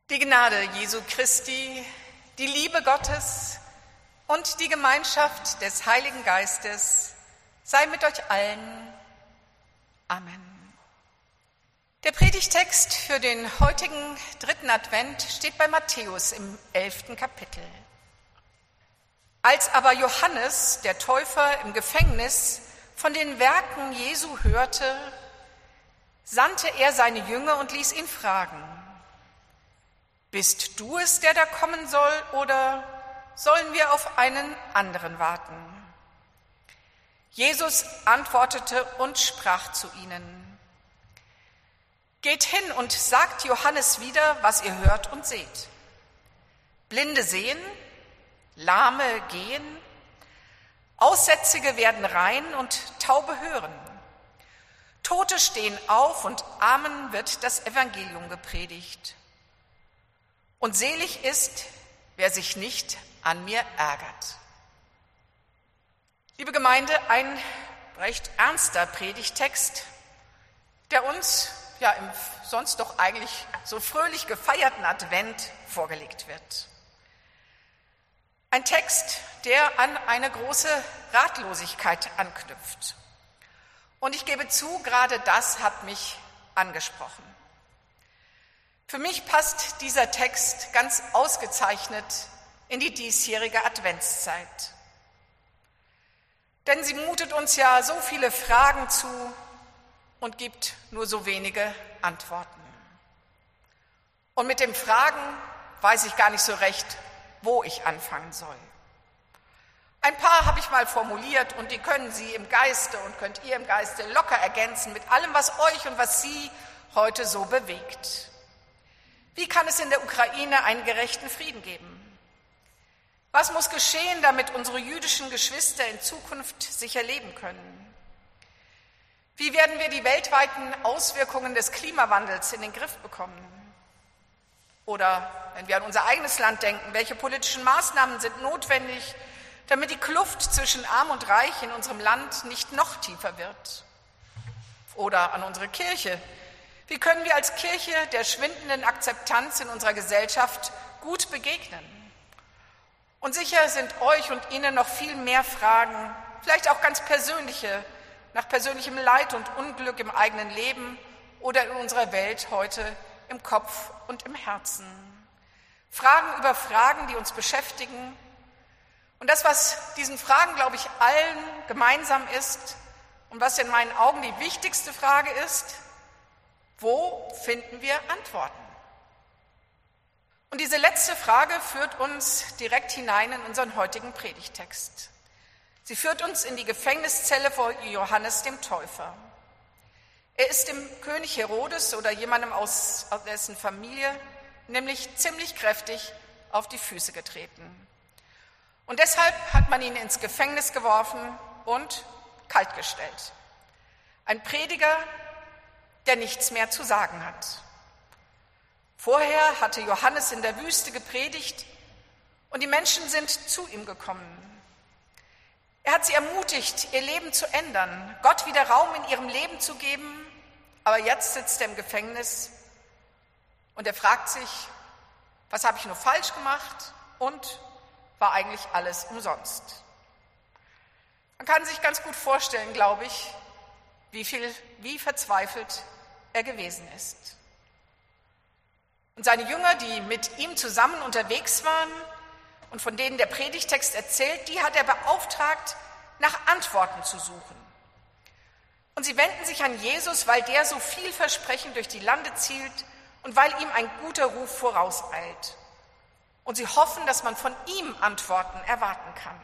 Die Gnade Jesu Christi, die Liebe Gottes und die Gemeinschaft des Heiligen Geistes sei mit euch allen. Amen. Der Predigtext für den heutigen 3. Advent steht bei Matthäus im 11. Kapitel. Als aber Johannes, der Täufer, im Gefängnis von den Werken Jesu hörte, sandte er seine Jünger und ließ ihn fragen: Bist du es, der da kommen soll, oder sollen wir auf einen anderen warten? Jesus antwortete und sprach zu ihnen: Geht hin und sagt Johannes wieder, was ihr hört und seht. Blinde sehen, Lahme gehen, Aussätzige werden rein und Taube hören. Tote stehen auf und Armen wird das Evangelium gepredigt. Und selig ist, wer sich nicht an mir ärgert. Liebe Gemeinde, ein recht ernster Predigtext, der uns im sonst doch eigentlich so fröhlich gefeierten Advent vorgelegt wird. Ein Text, der an eine große Ratlosigkeit anknüpft. Und ich gebe zu, gerade das hat mich angesprochen. Für mich passt dieser Text ganz ausgezeichnet in die diesjährige Adventszeit. Denn sie mutet uns ja so viele Fragen zu und gibt nur so wenige Antworten. Und mit den Fragen weiß ich gar nicht so recht, wo ich anfangen soll. Ein paar habe ich mal formuliert und die können Sie im Geiste und könnt ihr im Geiste locker ergänzen mit allem, was euch und was Sie heute so bewegt. Wie kann es in der Ukraine einen gerechten Frieden geben? Was muss geschehen, damit unsere jüdischen Geschwister in Zukunft sicher leben können? Wie werden wir die weltweiten Auswirkungen des Klimawandels in den Griff bekommen? Oder wenn wir an unser eigenes Land denken, welche politischen Maßnahmen sind notwendig, damit die Kluft zwischen Arm und Reich in unserem Land nicht noch tiefer wird? Oder an unsere Kirche. Wie können wir als Kirche der schwindenden Akzeptanz in unserer Gesellschaft gut begegnen? Und sicher sind euch und Ihnen noch viel mehr Fragen, vielleicht auch ganz persönliche, nach persönlichem Leid und Unglück im eigenen Leben oder in unserer Welt heute im Kopf und im Herzen. Fragen über Fragen, die uns beschäftigen. Und das, was diesen Fragen, glaube ich, allen gemeinsam ist und was in meinen Augen die wichtigste Frage ist: Wo finden wir Antworten? Und diese letzte Frage führt uns direkt hinein in unseren heutigen Predigtext. Sie führt uns in die Gefängniszelle vor Johannes dem Täufer. Er ist dem König Herodes oder jemandem aus dessen Familie nämlich ziemlich kräftig auf die Füße getreten. Und deshalb hat man ihn ins Gefängnis geworfen und kaltgestellt. Ein Prediger, der nichts mehr zu sagen hat. Vorher hatte Johannes in der Wüste gepredigt und die Menschen sind zu ihm gekommen. Er hat sie ermutigt, ihr Leben zu ändern, Gott wieder Raum in ihrem Leben zu geben, aber jetzt sitzt er im Gefängnis und er fragt sich: Was habe ich nur falsch gemacht und war eigentlich alles umsonst? Man kann sich ganz gut vorstellen, glaube ich, wie verzweifelt er gewesen ist. Und seine Jünger, die mit ihm zusammen unterwegs waren und von denen der Predigtext erzählt, die hat er beauftragt, nach Antworten zu suchen. Und sie wenden sich an Jesus, weil der so vielversprechend durch die Lande zielt und weil ihm ein guter Ruf vorauseilt. Und sie hoffen, dass man von ihm Antworten erwarten kann.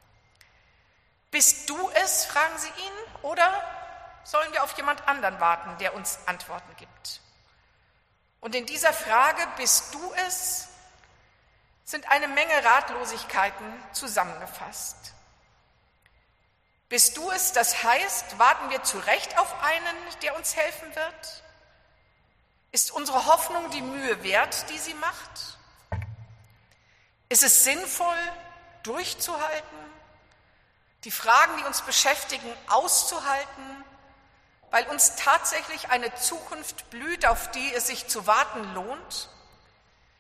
Bist du es, fragen sie ihn, oder sollen wir auf jemand anderen warten, der uns Antworten gibt? Und in dieser Frage, bist du es, sind eine Menge Ratlosigkeiten zusammengefasst. Bist du es, das heißt, warten wir zu Recht auf einen, der uns helfen wird? Ist unsere Hoffnung die Mühe wert, die sie macht? Ist es sinnvoll, durchzuhalten, die Fragen, die uns beschäftigen, auszuhalten, weil uns tatsächlich eine Zukunft blüht, auf die es sich zu warten lohnt?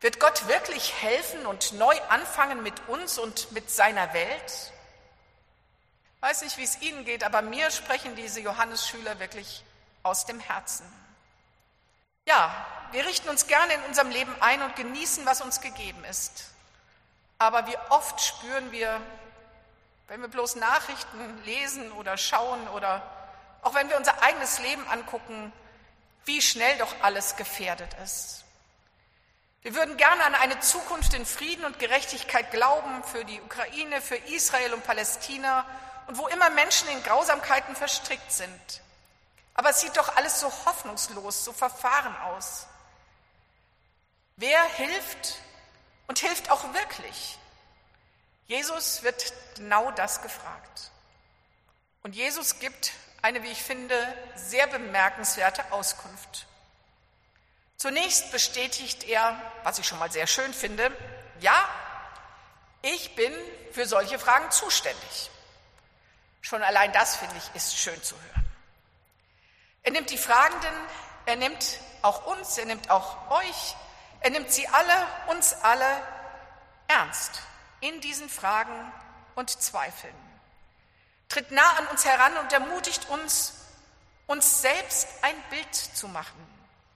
Wird Gott wirklich helfen und neu anfangen mit uns und mit seiner Welt? Ich weiß nicht, wie es Ihnen geht, aber mir sprechen diese Johannesschüler wirklich aus dem Herzen. Ja, wir richten uns gerne in unserem Leben ein und genießen, was uns gegeben ist. Aber wie oft spüren wir, wenn wir bloß Nachrichten lesen oder schauen oder auch wenn wir unser eigenes Leben angucken, wie schnell doch alles gefährdet ist. Wir würden gerne an eine Zukunft in Frieden und Gerechtigkeit glauben, für die Ukraine, für Israel und Palästina und wo immer Menschen in Grausamkeiten verstrickt sind. Aber es sieht doch alles so hoffnungslos, so verfahren aus. Wer hilft und hilft auch wirklich? Jesus wird genau das gefragt. Und Jesus gibt eine, wie ich finde, sehr bemerkenswerte Auskunft. Zunächst bestätigt er, was ich schon mal sehr schön finde, ja, ich bin für solche Fragen zuständig. Schon allein das, finde ich, ist schön zu hören. Er nimmt die Fragenden, er nimmt auch uns, er nimmt auch euch, er nimmt sie alle, uns alle ernst in diesen Fragen und Zweifeln. Tritt nah an uns heran und ermutigt uns, uns selbst ein Bild zu machen.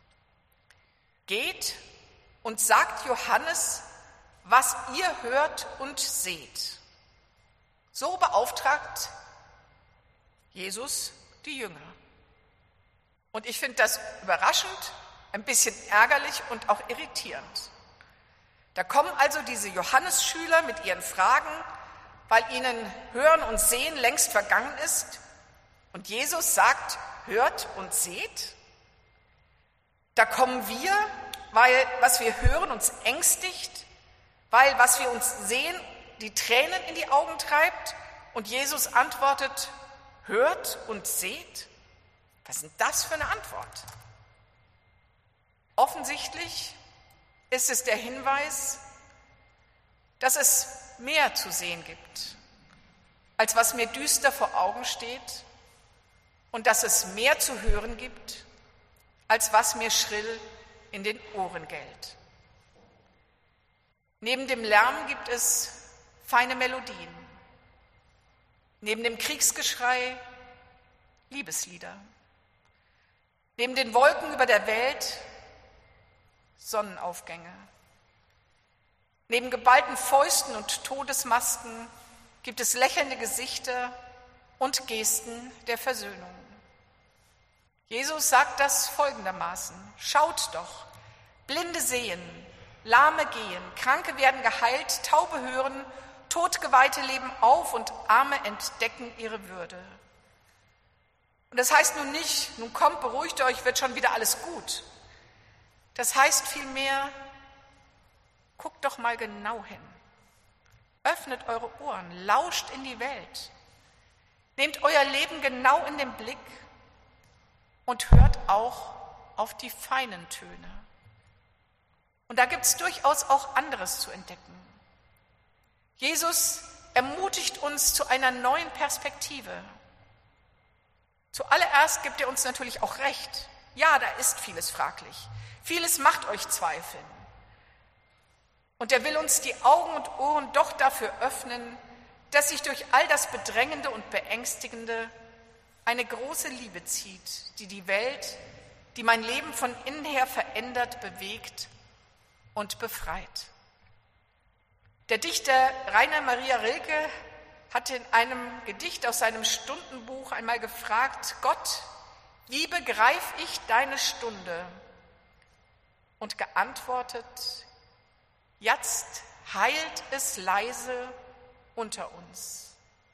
Geht und sagt Johannes, was ihr hört und seht. So beauftragt Jesus die Jünger. Und ich finde das überraschend, ein bisschen ärgerlich und auch irritierend. Da kommen also diese Johannesschüler mit ihren Fragen, weil ihnen Hören und Sehen längst vergangen ist. Und Jesus sagt, hört und seht. Da kommen wir, weil was wir hören uns ängstigt, weil was wir uns sehen die Tränen in die Augen treibt. Und Jesus antwortet, hört und seht. Was ist denn das für eine Antwort? Offensichtlich ist es der Hinweis, dass es mehr zu sehen gibt, als was mir düster vor Augen steht, und dass es mehr zu hören gibt, als was mir schrill in den Ohren gellt. Neben dem Lärm gibt es feine Melodien, neben dem Kriegsgeschrei Liebeslieder, neben den Wolken über der Welt Sonnenaufgänge. Neben geballten Fäusten und Todesmasken gibt es lächelnde Gesichter und Gesten der Versöhnung. Jesus sagt das folgendermaßen: Schaut doch, Blinde sehen, Lahme gehen, Kranke werden geheilt, Taube hören, Totgeweihte leben auf und Arme entdecken ihre Würde. Und das heißt nun nicht, nun kommt, beruhigt euch, wird schon wieder alles gut. Das heißt vielmehr, guckt doch mal genau hin. Öffnet eure Ohren, lauscht in die Welt. Nehmt euer Leben genau in den Blick und hört auch auf die feinen Töne. Und da gibt es durchaus auch anderes zu entdecken. Jesus ermutigt uns zu einer neuen Perspektive. Zuallererst gibt er uns natürlich auch recht. Ja, da ist vieles fraglich. Vieles macht euch zweifeln. Und er will uns die Augen und Ohren doch dafür öffnen, dass sich durch all das Bedrängende und Beängstigende eine große Liebe zieht, die die Welt, die mein Leben von innen her verändert, bewegt und befreit. Der Dichter Rainer Maria Rilke hat in einem Gedicht aus seinem Stundenbuch einmal gefragt: Gott, wie begreif ich deine Stunde? Und geantwortet: Jetzt heilt es leise unter uns.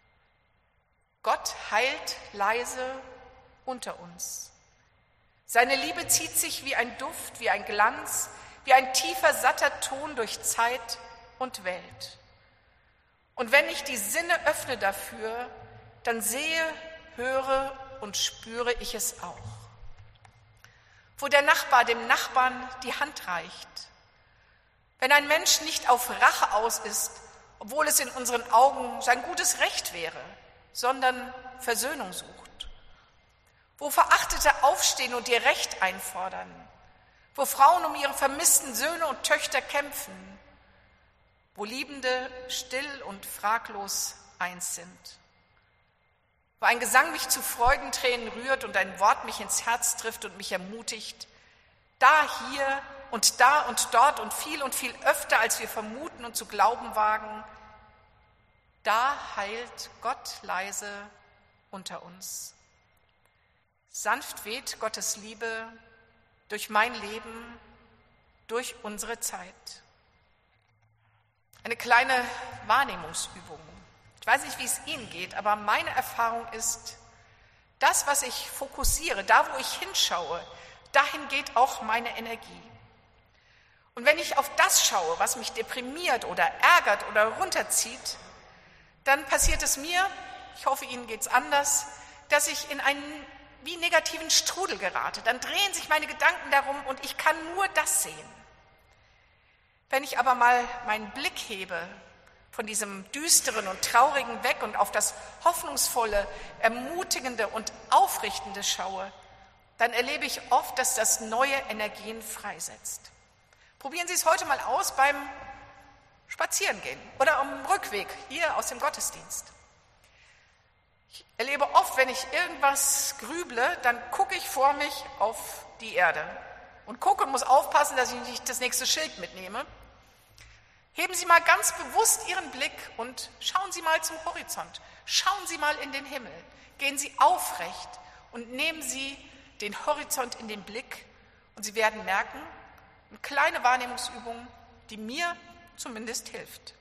Gott heilt leise unter uns. Seine Liebe zieht sich wie ein Duft, wie ein Glanz, wie ein tiefer, satter Ton durch Zeit und Welt. Und wenn ich die Sinne öffne dafür, dann sehe, höre und spüre ich es auch. Wo der Nachbar dem Nachbarn die Hand reicht, wenn ein Mensch nicht auf Rache aus ist, obwohl es in unseren Augen sein gutes Recht wäre, sondern Versöhnung sucht. Wo Verachtete aufstehen und ihr Recht einfordern. wo Frauen um ihre vermissten Söhne und Töchter kämpfen, wo Liebende still und fraglos eins sind, wo ein Gesang mich zu Freudentränen rührt und ein Wort mich ins Herz trifft und mich ermutigt, da, hier und da und dort und viel öfter, als wir vermuten und zu glauben wagen, da heilt Gott leise unter uns. Sanft weht Gottes Liebe durch mein Leben, durch unsere Zeit. Eine kleine Wahrnehmungsübung. Ich weiß nicht, wie es Ihnen geht, aber meine Erfahrung ist, das, was ich fokussiere, da, wo ich hinschaue, dahin geht auch meine Energie. Und wenn ich auf das schaue, was mich deprimiert oder ärgert oder runterzieht, dann passiert es mir, ich hoffe, Ihnen geht es anders, dass ich in einen wie negativen Strudel gerate. Dann drehen sich meine Gedanken darum und ich kann nur das sehen. Wenn ich aber mal meinen Blick hebe von diesem Düsteren und Traurigen weg und auf das Hoffnungsvolle, Ermutigende und Aufrichtende schaue, dann erlebe ich oft, dass das neue Energien freisetzt. Probieren Sie es heute mal aus beim Spazierengehen oder am Rückweg hier aus dem Gottesdienst. Ich erlebe oft, wenn ich irgendwas grüble, dann gucke ich vor mich auf die Erde und gucke und muss aufpassen, dass ich nicht das nächste Schild mitnehme. Heben Sie mal ganz bewusst Ihren Blick und schauen Sie mal zum Horizont. Schauen Sie mal in den Himmel. Gehen Sie aufrecht und nehmen Sie den Horizont in den Blick und Sie werden merken, eine kleine Wahrnehmungsübung, die mir zumindest hilft.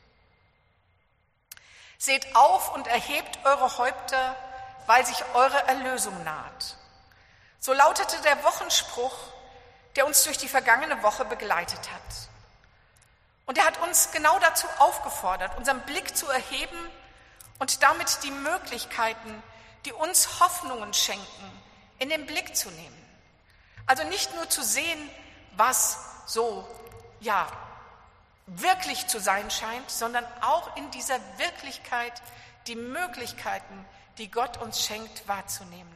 Seht auf und erhebt eure Häupter, weil sich eure Erlösung naht. So lautete der Wochenspruch, der uns durch die vergangene Woche begleitet hat. Und er hat uns genau dazu aufgefordert, unseren Blick zu erheben und damit die Möglichkeiten, die uns Hoffnungen schenken, in den Blick zu nehmen. Also nicht nur zu sehen, was so, wirklich zu sein scheint, sondern auch in dieser Wirklichkeit die Möglichkeiten, die Gott uns schenkt, wahrzunehmen.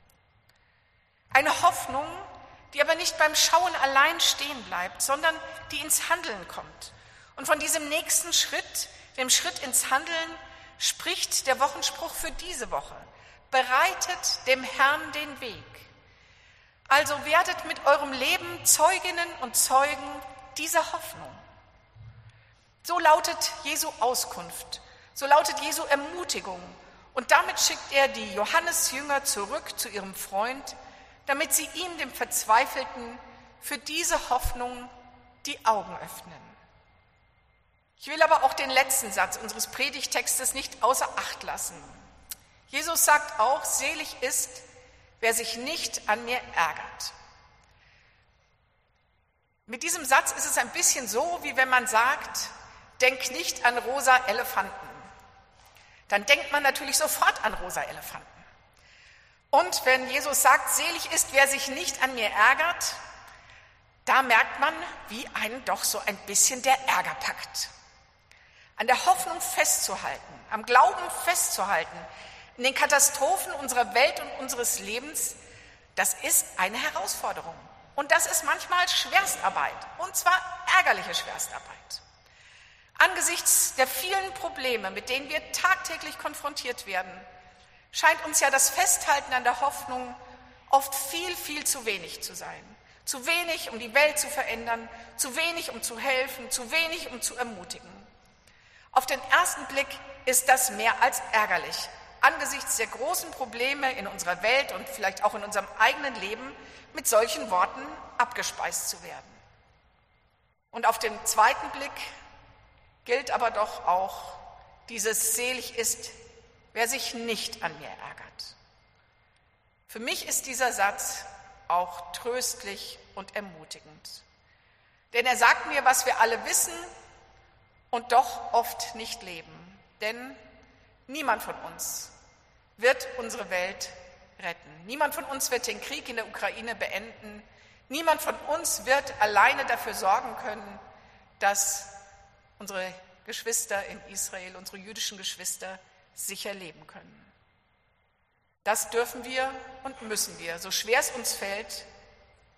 Eine Hoffnung, die aber nicht beim Schauen allein stehen bleibt, sondern die ins Handeln kommt. Und von diesem nächsten Schritt, dem Schritt ins Handeln, spricht der Wochenspruch für diese Woche. Bereitet dem Herrn den Weg. Also werdet mit eurem Leben Zeuginnen und Zeugen dieser Hoffnung. So lautet Jesu Auskunft, so lautet Jesu Ermutigung. Und damit schickt er die Johannesjünger zurück zu ihrem Freund, damit sie ihm, dem Verzweifelten, für diese Hoffnung die Augen öffnen. Ich will aber auch den letzten Satz unseres Predigtextes nicht außer Acht lassen. Jesus sagt auch, selig ist, wer sich nicht an mir ärgert. Mit diesem Satz ist es ein bisschen so, wie wenn man sagt, denk nicht an rosa Elefanten. Dann denkt man natürlich sofort an rosa Elefanten. Und wenn Jesus sagt, selig ist, wer sich nicht an mir ärgert, da merkt man, wie einen doch so ein bisschen der Ärger packt. An der Hoffnung festzuhalten, am Glauben festzuhalten, in den Katastrophen unserer Welt und unseres Lebens, das ist eine Herausforderung. Und das ist manchmal Schwerstarbeit, und zwar ärgerliche Schwerstarbeit. Angesichts der vielen Probleme, mit denen wir tagtäglich konfrontiert werden, scheint uns ja das Festhalten an der Hoffnung oft viel zu wenig zu sein. Zu wenig, um die Welt zu verändern, zu wenig, um zu helfen, zu wenig, um zu ermutigen. Auf den ersten Blick ist das mehr als ärgerlich, angesichts der großen Probleme in unserer Welt und vielleicht auch in unserem eigenen Leben mit solchen Worten abgespeist zu werden. Und auf den zweiten Blick gilt aber doch auch dieses selig ist, wer sich nicht an mir ärgert. Für mich ist dieser Satz auch tröstlich und ermutigend. Denn er sagt mir, was wir alle wissen und doch oft nicht leben. Denn niemand von uns wird unsere Welt retten. Niemand von uns wird den Krieg in der Ukraine beenden. Niemand von uns wird alleine dafür sorgen können, dass unsere Geschwister in Israel, unsere jüdischen Geschwister, sicher leben können. Das dürfen wir und müssen wir, so schwer es uns fällt,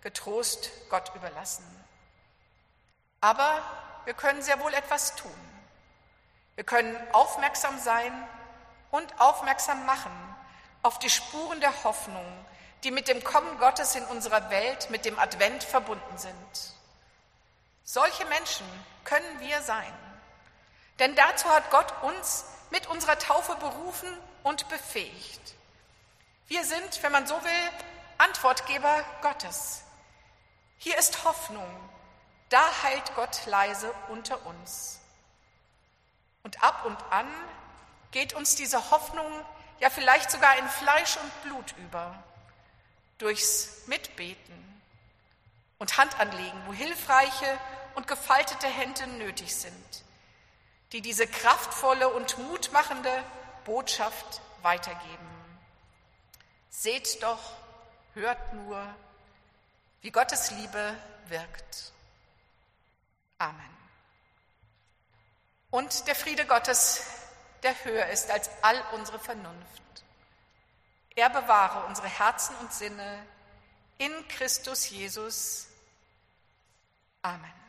getrost Gott überlassen. Aber wir können sehr wohl etwas tun. Wir können aufmerksam sein und aufmerksam machen auf die Spuren der Hoffnung, die mit dem Kommen Gottes in unserer Welt, mit dem Advent verbunden sind. Solche Menschen können wir sein. Denn dazu hat Gott uns mit unserer Taufe berufen und befähigt. Wir sind, wenn man so will, Antwortgeber Gottes. Hier ist Hoffnung, da heilt Gott leise unter uns. Und ab und an geht uns diese Hoffnung ja vielleicht sogar in Fleisch und Blut über, durchs Mitbeten und Handanlegen, wo hilfreiche und gefaltete Hände nötig sind, die diese kraftvolle und mutmachende Botschaft weitergeben. Seht doch, hört nur, wie Gottes Liebe wirkt. Amen. Und der Friede Gottes, der höher ist als all unsere Vernunft. Er bewahre unsere Herzen und Sinne in Christus Jesus. Amen.